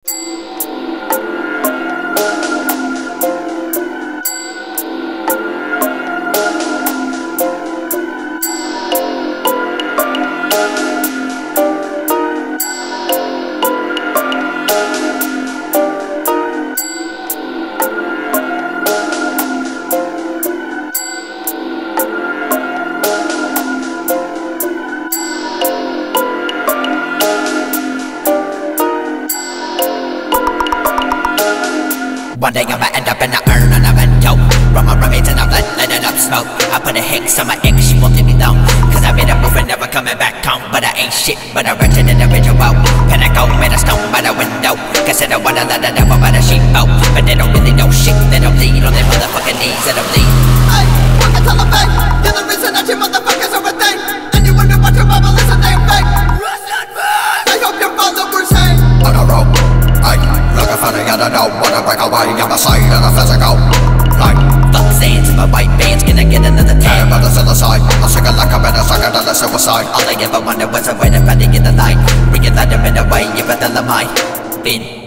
One day I'ma end up in the urn and I'm in dope. Run my remains and I'm letting up smoke. I put a hex on my ex, she won't leave me alone. Cause I made a move and never coming back home. But I ain't shit, but I wretched individual. Pinnacle, made a stone by the window. Cause I don't wanna let the devil by the sheep. But they don't really know shit, they don't bleed on their motherfucking knees, they don't bleed. Hey, what the Taliban? You're the reason that you motherfuckers are a thing. And you wonder what your Bible is a damn fake. I hope your followers hang on a rope. Ay, looking for the antidote. Wanna break away, I'm a sight and a physical. Like, fuck sands in my white bands, can I get another tear tan? by the suicide. I'm sick of like I'm in a second of the suicide. All I ever wanted was a way to find to get the light. Realize I'm in the way, you better than mine. Been